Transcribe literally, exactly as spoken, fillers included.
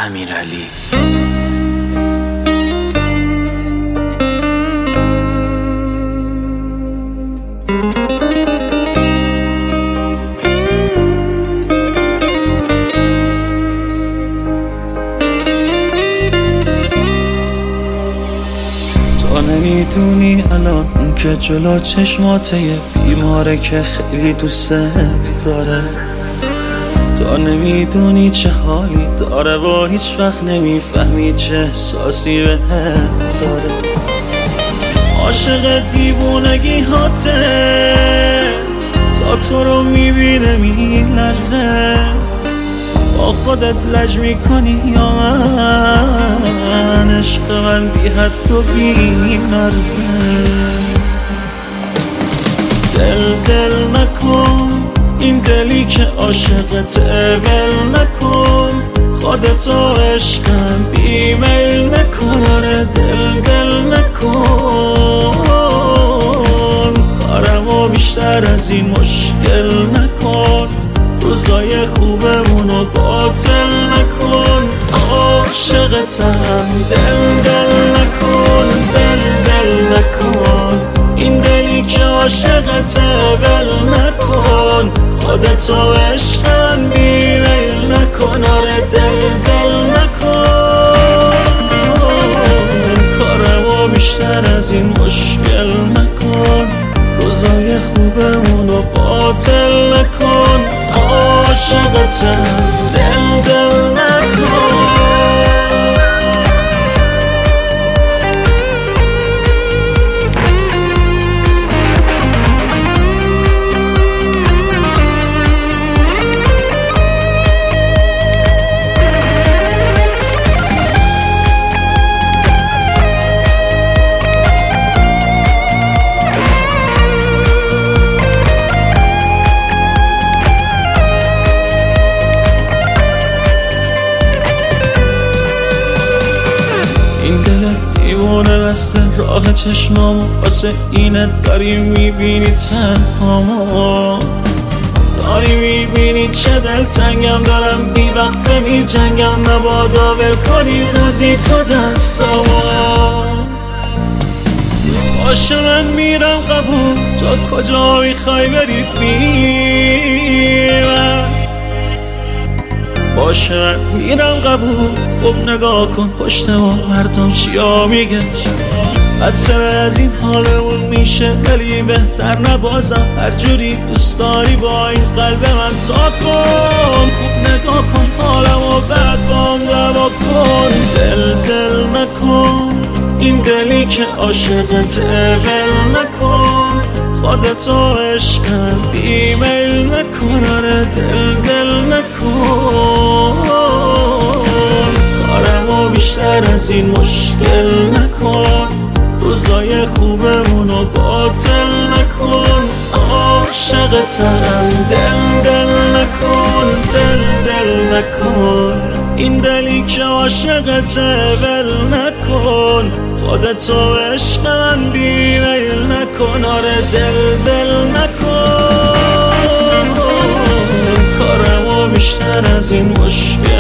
امیرعلی. تو نمیدونی الان اون که جلو چشماته یه بیماره که خیلی دوست داره. تو نمیدونی چه حالی داره و هیچ وقت نمیفهمی چه احساسی بهت داره. عاشق دیوونگی هاته، تا تو رو میبینه میلرزه. با خودت لج میکنی یا من؟ عشق من بی حد و بی مرزه. دل دل نکن، این دلی که عاشقته ول نکن. خودتو عشقم بی میل نکن. آره دل دل نکن، کارمو بیشتر از این مشکل نکن. روزای خوبمونو باطل نکن. عاشقتم دل دل نکن، دل دل نکن. این دلی که عاشقته ول نکن. خودتو عشقم بی میل نکن. آره دل دل نکن، کارمو بیشتر از این مشکل نکن. روزای خوبمونو باطل نکن. عاشقتم دل دل نکن. دیوونه بسته راه چشمامو، واسه اینت داری میبینی تنهامو. داری میبینی چه دلتنگم دارم، بی وقفه می جنگم. مبادا ول کنی روزی تو دستامو. باشه من میرم قبول، تو کجا میخوای بری بی من؟ باشه من میرم قبول. خب نگاه کن پشت ما مردم چیا میگه. بدتر از این حالمون میشه ولی بهتر نبازم. هر جوری دوست داری با این قلب من تا کن. خوب نگاه کن حالمو بعد بام دوا کن. دل دل نکن، این دلی که عاشقته ول نکن. خودتو عشقم بی میل نکن. آره دل دل نکن، کارمو بیشتر از این مشکل نکن. روزای خوبمونو باطل نکن. عاشقتم دل دل نکن، دل دل نکن. این دلی که عاشقته ول نکن. خودتو عشقم بی میل نکن. آره دل دل نکن، کارمو بیشتر از این مشکل